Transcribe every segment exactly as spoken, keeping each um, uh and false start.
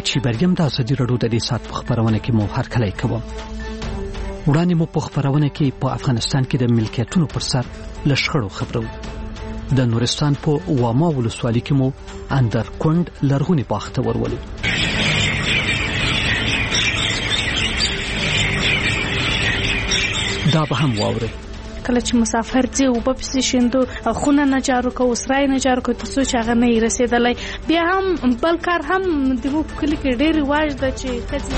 چې بریم د ازادي راډیو د دې ساعت په خبرونه کې مو هرکلی کوم. وړاندې مو په خبرونه کې په افغانستان کې د ملکیتونو پر سر له شخړو خبرو. د نورستان په واما ولسوالۍ کې مو اندرکوند لرغونی باغ ته ورولو. دا به هم واورئ. کله چې مسافر ځي او په پسې شیندو خونه نه جارو کوو، سرای نه جارو کوو، تر څو چې هغه نه یې رسېدلی. بیا هم بل کار هم زموږ په کلي کې ډېر رواج ده چې ښځې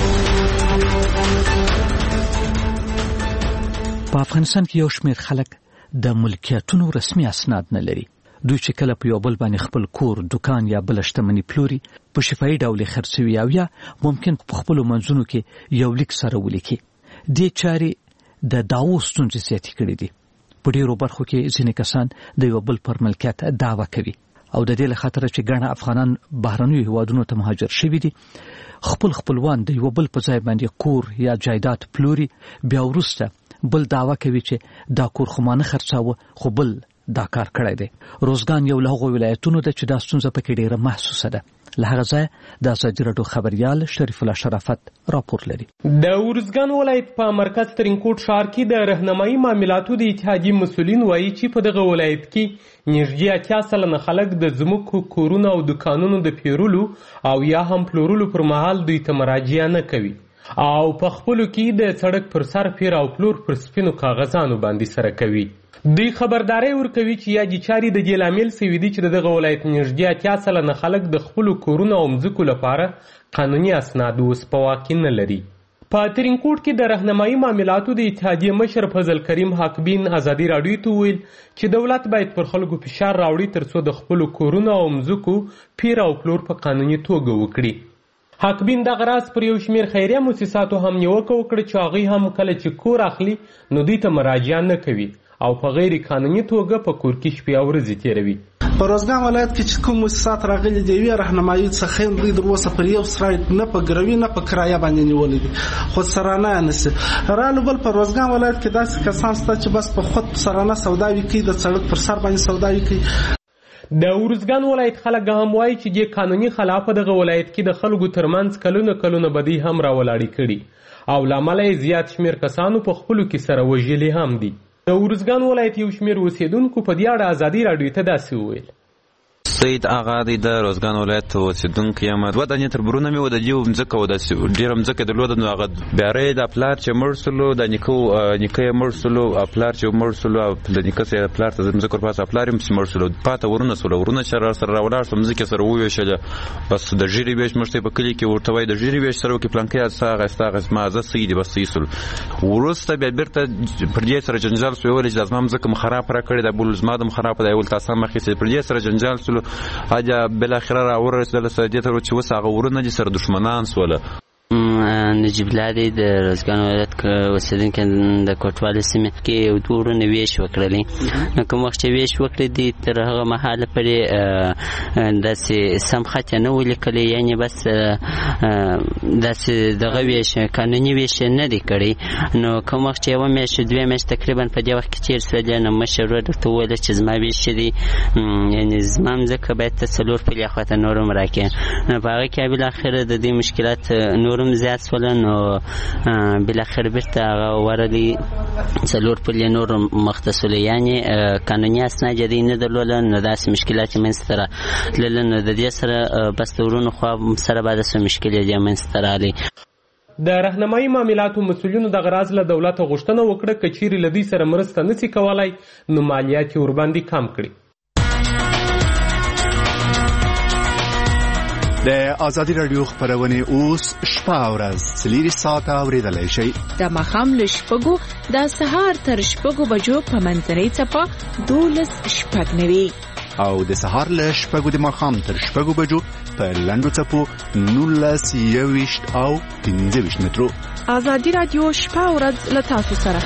په افغانستان کې یو شمېر خلک د ملکیتونو رسمي اسناد نه لري. دوی چې کله په یو بل باندې خپل کور، دکان یا بل شتمني پلوري، په شفاهي ډول خرڅوي او یا ممکن په خپلو منځونو کې یو لیک سره ولیکي. دې چارې د دعوو ستونزې زیاتې کړې دي. په ډېرو برخو کې ځینې کسان د یو بل پر ملکیت دعوه کوي او د دې له خاطره چې ګڼه افغانان بهرنیو هیوادونو ته مهاجر شوي دي، خپل خپلوان د یو بل په ځای باندې کور یا جایداد پلوري، بیا وروسته بل دعوه کوي چې دا کور خو ما نه خرڅاوه خو بل دا کار کړی دی. روزګان یو له هغو ولایتونو ده چې دا ستونزه پکې ډېره محسوسه ده. له هغه ځایه د ازادي راډیو خبریال شریف الله شرافت راپور لري. د ارزګان ولایت په مرکز ترینکوټ ښار کې د راهنمایي معاملاتو د اتحادیې مسؤلین وایي چې په دغه ولایت کې نږدې اتیا سلنه خلک د ځمکو، کورونو او دکانونو د پیرولو او یا هم پلورلو پر مهال دوی ته مراجعه نه کوي او په خپلو کې د سړک پر سر پیر او پلور پر سپینو کاغذانو باندې سره کوي. دوی خبرداري ورکوي چې یا د چاري د دې لامل سوي دي چې دغه ولایت نږدې اتیا سلنه خلک د خپلو کورونو او مځکو لپاره قانوني اسناد اوس په واک کې نه لري. په ترینکوټ کې د راهنمایي معاملاتو د اتحادیې مشر فضل کریم حاکبین ازادي راډیو ته وویل چې دولت باید پر خلکو فشار راوړي ترڅو د خپلو کورونو او مځکو پیر او پلور په قانوني توګه وکړي. حاکبین دغه راز پر یو شمېر خیریه مؤسساتو هم نیوکه وکړه چې هغوی هم کله چې کور اخلي نو دوی ته مراجعه نه کوي او په غیر قانوني توګه په کور کې شپې او ورځې تېروي. په روزګان ولایت کې چې کوم مؤسسات راغلي دي یوې راهنمایي څخه دوی تر اوسه پر یو سرای نه په ګروي نه په کرایه باندې نیولي دي، خود سرانه نه سي رالو. بل په روزګان ولایت کې داسې کسان شته چې بس په خود سرانه سوداوي کوي، د سړک پر سر باندې سوداوي کوي. د ارزګان ولایت خلک هم وایي چې د قانوني خلاف دغه ولایت کې د خلکو ترمنځ کلونه کلونه بدی هم راولاړې کړي او له امله یې زیات شمېر کسانو په خپلو کې سره وژلي هم دي. د ارزګان ولایت یو شمېر اوسېدونکو په دې اړه ازادي راډیو ته داسې وویل. سید آغا دی د روزګان ولایت اوسېدونکی یم. دوه دانې تربرونه مې و د دې مځکه و داسې ډېره مځکه درلوده. نو هغه بیاره یې د پلار چې مړ سولو، د نیکه نیکه یې مړ سولو، پلار چې مړ سولو او د نیکه یې پلار ته مځکه ورپاسه پلار یې مړ سولو، پاته ورونه سولو. ورونه چې راسره راولاړ شو مځکې سره وویشله. بس د ژیرې ویش موږ ته په کلي کې ورته وایي د ژیرې ویش سره وکړي پلانکۍ ستا اخیسته اخیست ما زه صحیح دي بس صحیح سول. وروسته بیا بېرته پر دې سره جنجال سو، ویل چې دا زما مځکه م خراب راکړې ده، بل زما د م خراب ده، ول تاسو هم اخیستې. پر دې سره جنجال سولو. اجا بالاخره را ورسېدل سعودي ته چې اوس هغه ورونه دي سره دښمنان سوله. نجیب الله دی د روزګان ولایت اوسېدونکی د کوټوالۍ سیمې کې یو دوه ورونه ویش وکړلې. نو کوم وخت چې ویش وکړې دي تر هغه مهاله پورې داسې سم خط یې نه و لیکلی، یعنې بس داسې دغه ویش قانوني ویش نه دی کړی. نو کوم وخت چې یوه میاشت دوې میاشت تقریبا په دې وخت کې تېر شولې، نو مشر ورور ورته وویله چې زما ویش چې دی یعنې زما مځکه باید ته څلور پلې اخواته نور هم راکړې. نو په هغه کې بالاخره د دې مشکلات نور هم زیات شوله. نو بالاخره بیرته هغه ورلي څلور پلې نور مخته شوله، یعنې قانوني اسناد یې دوی نه درلوده. نو داسې مشکلات یې منځته راتلله. نو د دې سره بس د ورونو خوا سره به داسې مشکل یې منځته راغلی. د راهنمایي معاملاتو مسؤلینو دغه راز له دولته غوښتنه وکړه که چیرې له دوی سره مرسته نشي کولی نو مالیات یې ورباندې کم کړي. د ازادي راډیو خبرونه اوس شپه او ورځ څلور ساعته اورېدلای شئ. د ماښام له شپږو د سهار تر شپږو بجو په منځنۍ څپه دولس شپږ نوي او د سهار له شپږو د ماښام تر شپږو بجو په لنډو څپو نولس یوویشت او پنځه ویشت مترو. ازادي راډیو شپه او ورځ له تاسو سره.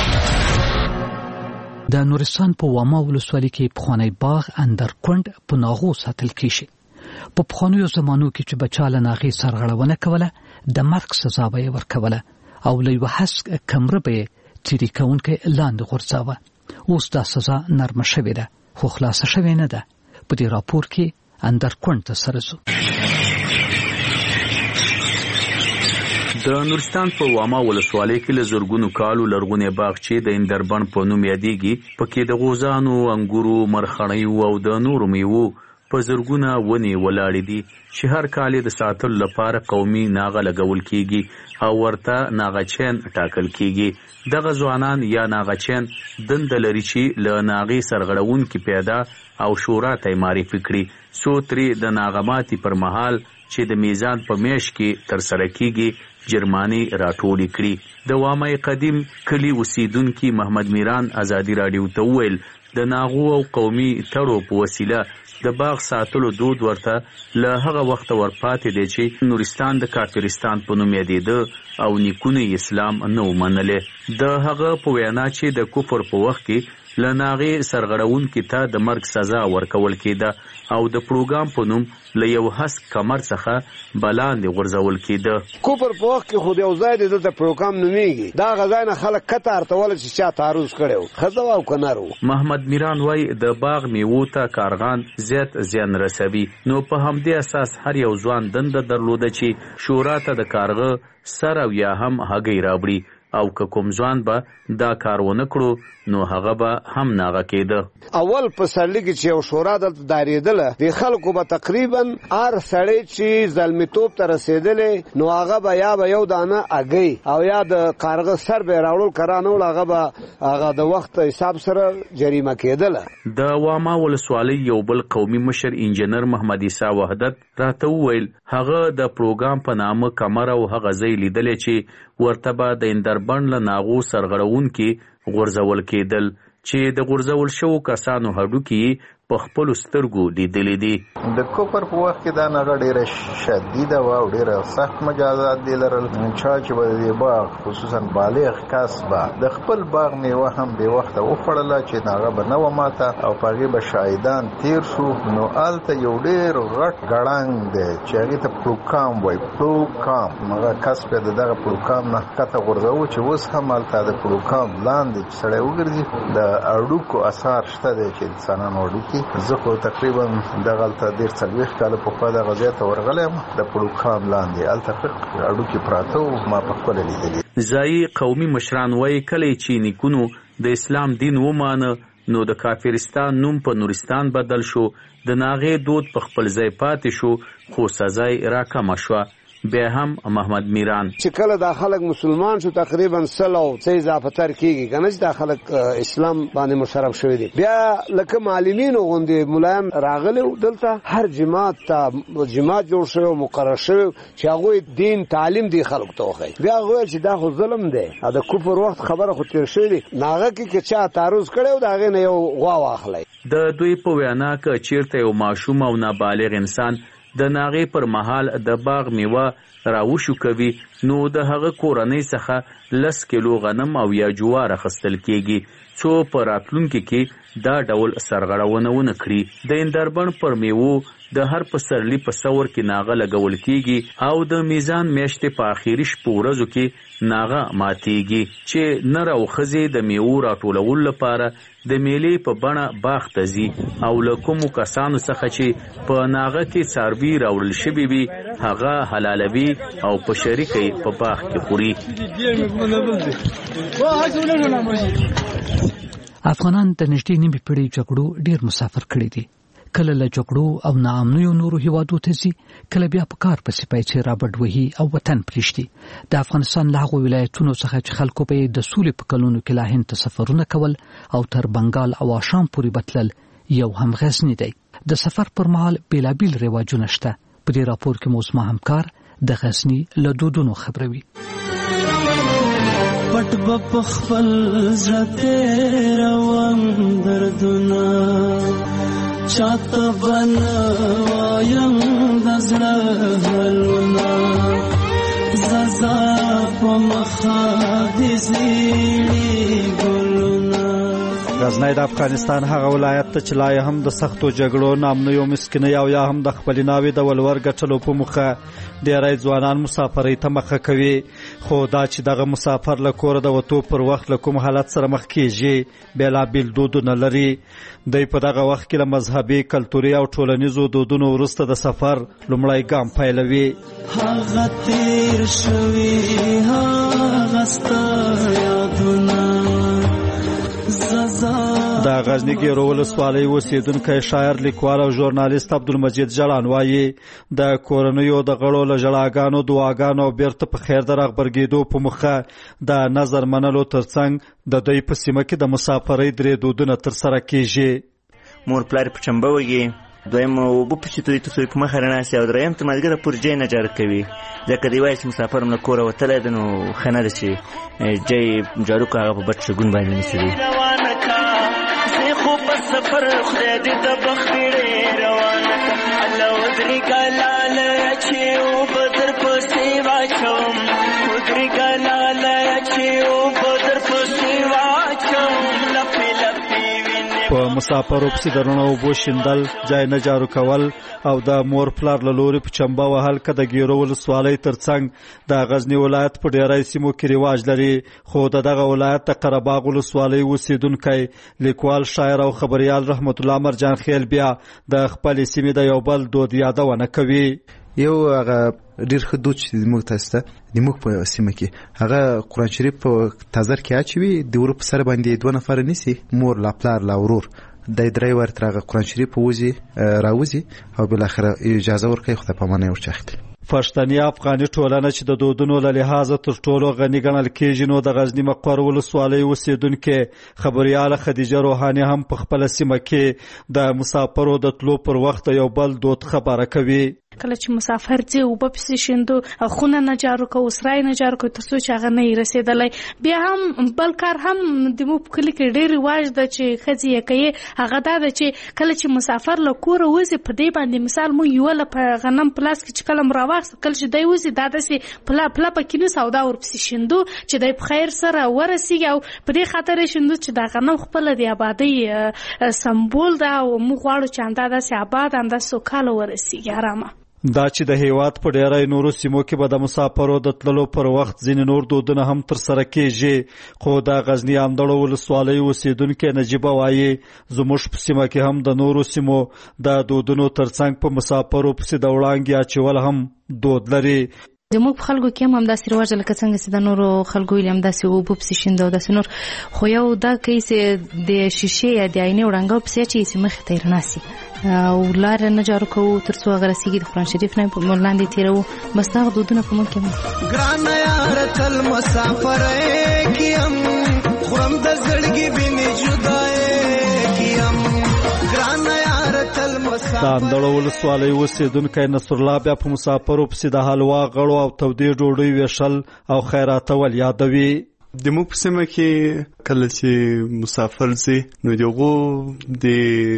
د نورستان په واما ولسوالۍ کې پخوانی باغ اندرکوند په ناغو ساتل کیږي. په پخوانیو زمانو کې چې بچاله ناغې سرغړونه کوله د مرګ سزا به یې ورکوله او له یوه هسک کمره به یې تیرې کوونکی لاندې غورځاوه. اوس دا سزا نرمه شوې ده خو خلاصه شوې نه ده. په دې راپور کې اندرکوند ته سره ځو. د نورستان په واما ولسوالۍ کې له زرګونو کالو لرغونې باغچې د اندربن په نوم یادېږي. پکې د غوزانو، انګورو، مرخڼیو او د نورو میوو په زرګونه ونې ولاړې دي چې هر کال د ساتلو لپاره قومي ناغه لګول کیږي او ورته ناغچین ټاکل کیږي. دغه ځوانان یا ناغچین دنده لري چې له ناغې سرغړونکي پیدا او شورا ته معرفي کړي څو ترې د ناغماتي پر مهال چې د میزان په میاشت کې ترسره کیږي جرماني راټولې کړي. د وامای قدیم کلی اوسیدونکي محمد میران ازادي راډیو ته وویل د ناغو او قومي تړو په وسیله د باغ ساتلو دود ورته له هغه وخت ورپاتې دی چې نورستان د کافرستان په نوم یادېده او نیکونه اسلام نه ومنلې. د هغه په وینا چې د کفر په وخت کې له ناغې سرغړونکي ته د مرګ سزا ورکول کېده او د پروګرام په نوم له یو هسک کمر څخه بلاندې غورځول کېده. کفر په وخت کې خو د یو ځای دی دلته پروګرام نومیږي د هغه ځای نه خلک کته ارتول چې چا تعرض کړی و ښځه او که نر و. محمد میران وایي د باغ میوو ته کارغان زیات زیان رسوي نو په همدې اساس هر یو ځوان دنده درلوده چې شورا ته د کارغه سر او یا هم هګۍ راوړي او که کوم ځوان به دا کار ونه کړو نو هغه به هم ناغه کېده. اول په سرلی کې چې یو شورا دلته دارېدله د خلکو به تقریبا هر سړی چې زلمیتوب ته رسېدلی نو هغه به یا به یو دانه هګۍ او یا د کارغه سر به یې راوړل که رانه وړل هغه به هغه د وخت حساب سره جریمه کېدله. د واما ولسوالۍ یو بل قومي مشر انجینر محمد عیسی وحدت راته وویل هغه د پروګرام په نامه کمر او هغه ځای لیدلی چې ورته به د اندربن له ناغو سرغړونکي غورځول کېدل چې د غورځول شوو کسانو هډوکي په خپلو سترګو لیدلي دي. د کفر په وخت کې دا ناغه ډېره شدیده وه او ډېره سخت مجازات دې لرل. چا چې به د باغ خصوصا بالغ کس به د خپل باغ میوه هم بې وخته وخوړله چې ناغه به نه وه ماته او په هغې به شاهدان تېر شو نو هلته یو ډېر غټ ګړنګ دی چې هغې ته پلوکام وایي. پلوکام هغه کس بیا د دغه پلوکام نه ښکته غورځوو چې اوس هم هلته د پلوکام لاندې چې سړی وګرځي د هډوکو اثار شته دی چې انسانانو هډوکي. زه خو تقریبا دغلته ډېر څلوېښت کاله پخوا دغه ځای ته ورغلی یم د پلوکام لاندې هلته هډوکي پراته وو ما پخپله لیدلي. ځایي قومي مشران وایي کله چې نیکونو د اسلام دین ومانه نو د کافرستان نوم په نورستان بدل شو د ناغې دود په خپل ځای پاتې شو خو سزا یې راکمه شوه. بیا هم محمد میران چې کله دا خلک مسلمان شو تقریبا سل او څه اضافه تر کېږي که نه چې دا خلک اسلام باندې مشرف شوي دي. بیا لکه معلمینو غوندې ملایان راغلي دلته هر جماعت ته جماعت جوړ شوی مقرر شوی چې هغوی دین تعلیم دی خلکو ته وښیي. بیا هغه ویل چې دا خو ظلم دی او د کفر وخت خبره خو تېر شوې دي ناغه کې که چا تعرض کړی و د هغې نه یو غوا واخلی. د دوی په وینا که چیرته یو ماشوم او نابالغ انسان د ناغې پر مهال د باغ میوه راوشو کوي نو د هغه کورنۍ څخه لس کیلو غنم او یا جوار اخیستل کیږي څو په راتلونکي کې دا ډول سرغړونه ونه کړي. د اندربن پر میوو د هر پسرلی په ثور کې ناغه لګول کیږي او د میزان میاشتې په اخیری شپو ورځو کې ناغه ماتیږي چې نر او ښځې د میوو راټولولو لپاره د میلې په بڼه باغ ته ځي او له کومو کسانو څخه چې په ناغه کې څاروي راوړل شوي وي هغه حلالوي او په شریکه یې په باغ کې خوري. افغانان د نږدې نیمې پېړۍ جګړو ډېر مسافر کړي دي. کله له جګړو او ناامنیو نورو هیوادو ته ځي کله بیا په کار پسې پیسې رابرډ وهي او وطن پرېږدي. د افغانستان له هغو ولایتونو څخه چې خلکو به د سولې په کلونو کې لا هند ته سفرونه کول او تر بنګال او آشام پورې بتلل یو هم غزني دی. د سفر پر مهال بیلابیل رواجونه شته. په دې راپور کې مو زما همکار د غزني له دودونو خبروي. پټ په خپل زړه روان دردونه چاته بنوایم د زړه حلونه ززا په مخه د زیړي ګلونه. د غزنی د افغانستان هغه ولایت ته چې لا یې هم د سختو جګړو نامنیو مسکینۍ او یا هم د خپلې ناوې د ولور ګټلو په موخه ډېری ځوانان مسافرۍ ته مخه کوي، خو دا چې دغه مسافر له کوره د وتو پر وخت له کوم حالت سره مخ کیږي بېلابېل دودونه لري. دوی په دغه وخت کې له مذهبي، کلتوري او ټولنیزو دودونو وروسته د سفر لومړی ګام پیلوي. هغه تیر شوي هغه ستا یادونه د غزني ګیرو ولسوالۍ اوسېدونکی شاعر، لیکوال او ژورنالیست عبدالمجید جلان وایي د کورنیو د غړو له ژړاګانو، دعاګانو او بیرته په خیر د راغبرګېدو په موخه د نظر منلو ترڅنګ د دوی په سیمه کې د مسافرۍ درې دودونه ترسره کیږي. مور پلار په چمبه وږي، دویم اوبه په چتوي تسوي په مخه رڼاسي، او دریم تر مازدیګره پورې جای نه جارو کوي. ځکه دی وایي چې مسافر هم له کوره وتلی ده، نو ښه نه ده چې جای جارو که هغه په بد شګون باندې نیسي. خو په سفر خدای دې د بخت بیړۍ روانه الله ودرېږه لاله چې اوبه در پسې واچوم، ودرېږه لاله چې اوبه در پسې واچوم، لپې لپې وینې په مسافرو پسې د رڼو اوبو شیندل، جای نه جارو کول او د مور پلار له لورې په چمبه وهل که د ګیرو ولسوالۍ ترڅنګ د غزني ولایت په ډېری سیمو کې رواج لري. خو د دغه ولایت د قرهباغ ولسوالۍ اوسېدونکی لیکوال، شاعر او خبریال رحمت الله مرجان خیل بیا د خپلې سیمې د یو بل دود یادونه کوي. یو هغه ډېر ښه دود چې زموږ تاسو ته زموږ په سیمه کې هغه قرآن شریف په تازر کې اچوي، د ورو په سر باندې دوه نفره نیسي، مور لا پلار لا ورور، د درې ورته هغه قرآن شریف وځي راوځي او بالاخره اجازه ورکوي خدای پامانه ورچاخلي. پښتني افغاني ټولنه چې د دودونو له لحاظه تر ټولو غني ګڼل کېږي، نو د غزني مقر ولسوالۍ اوسېدونکې خبریاله خدیجه روحاني هم په خپله سیمه کې د مسافرو د تلو پر وخت یو بل دود خبره کوي. کله چې مسافر ځي اوبه پسې شیندو، خونه نه جارو کوو، سرای نه جارو کوو، تر څو چې هغه نه یې رسېدلی. بیا هم بل کار هم زموږ په کلي کې ډېر رواج ده چې ښځې یې کوي، هغه دا ده چې کله چې مسافر له کوره وځي، په دې باندې مثال موږ یوله په غنم په لاس کې چې کله م راواخیست، کله چې دی وځي دا داسې پله پله پکې نیسو او دا ورپسې شیندو چې دی په خیر سره ورسېږي، او په دې خاطر یې شیندو چې دا غنم خپله د آبادۍ سمبول ده او موږ غواړو چې همدا داسې آباد، همدا سوکاله ورسېږي ارامه. دا چې د هیواد په ډېری نورو سیمو کې به د مسافرو د تللو پر وخت ځینې نور دودونه هم ترسره کېږي، خو د غزني اندړو ولسوالۍ اوسېدونکې نجیبه وایي زموږ په سیمه کې هم د نورو سیمو د دودونو ترڅنګ په مسافرو پسې د وړانګې اچول هم دود لري. زموږ په خلکو کې هم همداسې رواج ده لکه څنګه چې د نورو خلکو ویلي همداسې اوبه پسې شیندو او داسې نور، خو یو دا کوي چې د شیشې یا د آینې وړانګه پسې اچوي چې مخې ته یې رڼا سي، او لاره نه جارو کوو تر څو هغه رسېږي، د قرآن شریف نه لاندې تېروو. بس دغه دودونه په موږ کې هم ګرانه یاره تل مسافرۍ کې یم، خورم د زړګي بینې جدایۍ کې یم، ګرانه یاره تل مسافرۍ. د اندړو ولسوالۍ اوسېدونکی نصرالله بیا په مسافرو پسې د حلوا، غړو او تودې ډوډۍ ویشل او خیراتول یادوي. د موږ په سیمه کې کله چې مسافر ځي، نو د هغو د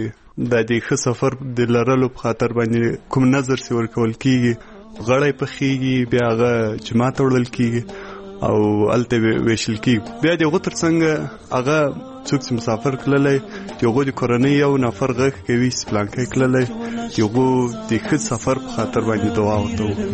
د دې ښه سفر د لرلو په خاطر باندې کوم نظر چې ورکول کېږي، غړی پخېږي، بیا هغه جماعت وړل کېږي او هلته ویشل کېږي. بیا د هغو تر څنګ هغه څوک چې مسافر تللی، د هغو د کورنۍ یو نفر غږ کوي چې پلانکی تللی، د هغو د ښه سفر په خاطر باندې دعا ورته وکړي.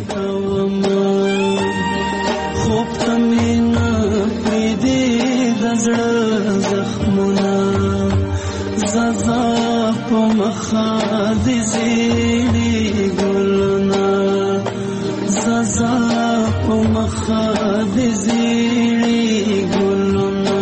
خوب ته مې نه پرېږدې د زړه زخمونه، زازا په مخه د زیړې ګلونه، زازا په مخه د زیړې ګلونه.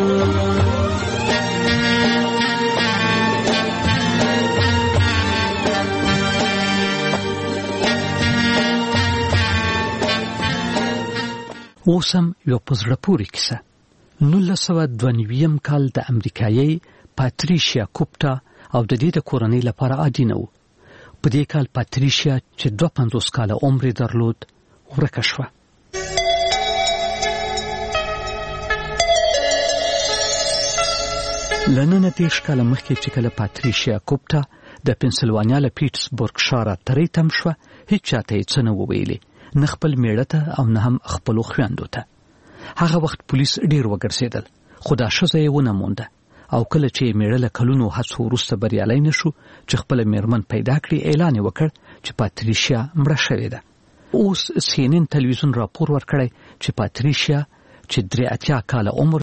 اوس هم یو په زړه پورې کیسه. نولس سوه دوه نویم کال د امریکایي پاتریشیا کوپټا او د دې د کورنۍ لپاره عادي نه و. په دې کال پاتریشیا چې دوه پنځوس کاله عمر یې درلود ورکه شوه. له نهه دېرش کاله مخکې چې کله پاتریشیا کوپټا د پنسلوانیا له پیټسبورګ ښاره ترې تم شوه، هیڅ چاته یې څه نه وویلې، نه خپل میړه ته او نه هم خپلو خویندو ته. هغه وخت پولیس ډېر وګرځېدل، خو دا ښځه یې ونه مونده او کله چې میړه له کلونو هڅو وروسته بریالی نشو چې خپل میرمن پیدا کړي اعلان وکړ چې پاتریشیا مړه شوې ده. اوس سی ان ان تلویزیون راپور ورکړی چې پاتریشیا چې درې اتیا کاله عمر